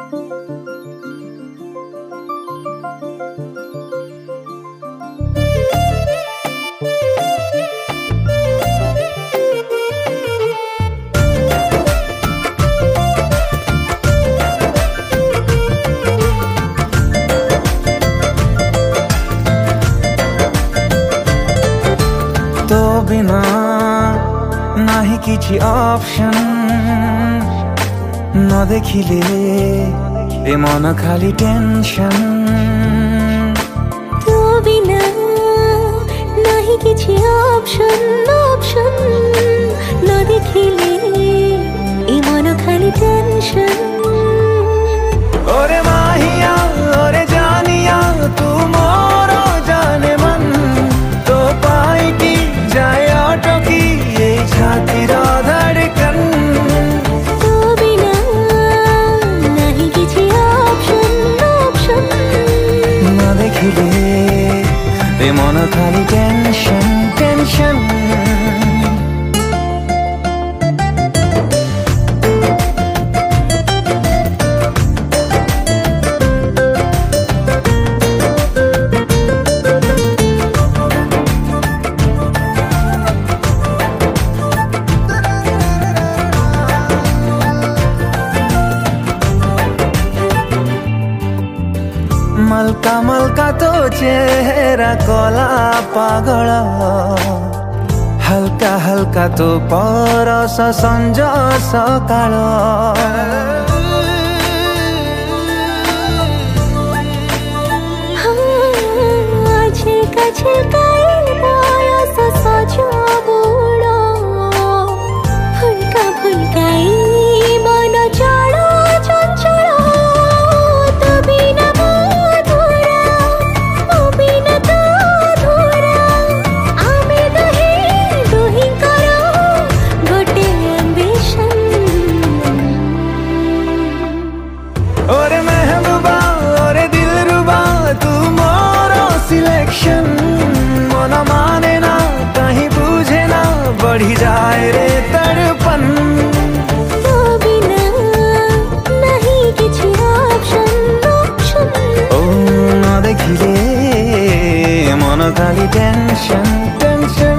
तो बिना नाही किछि ऑप्शन न देखिले ए मन खाली टेंशन। तो बिना नाही किछि ऑप्शन न देखिले ए मन खाली टेंशन। ओरे माहिया ओरे जानिया तू मोरो जाने मन तो पाई की जाए ऑटो की ये छाती धड़कन। तो बिना नहीं किछि ऑप्शन न देखिले ए मन खाली टेंशन टेंशन। मलका मलका तो चेहरा कला पागल हल्का हल्का तो परस संज सकाळ। छिलका छिलकाई बयस सजो बुढो फुल्का फुल्काई मन चलो चञ्चल। तो बिना मधुरा ओ बिना तो अधुरा आमे दुही करो गोटे एम्बिशन। ओरे महबूबा ओरे दिलरुबा तू मोरो सिलेक्शन। मन माने ना कहीं बुझे ना बढ़ी जाए रे तड़पन। तो बिना नहीं किछि ऑप्शन ओ न देखिले मन खाली टेंशन टेंशन।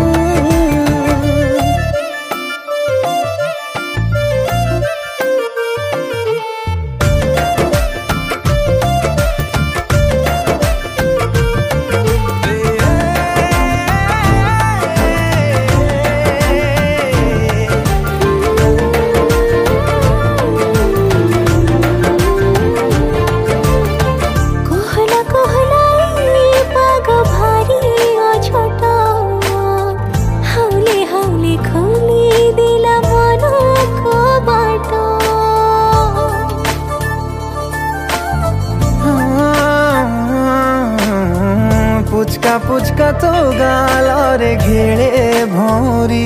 पुचका पुचका तो गाल रे घेड़े भौरी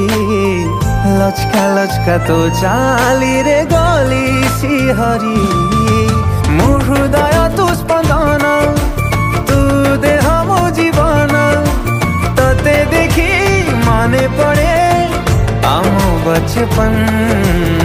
लचका लचका तो चाली रे गली सिहरी। मो हृदय तू स्पंदन तू देह मो जीवन तते देखी माने पड़े आम बचपन।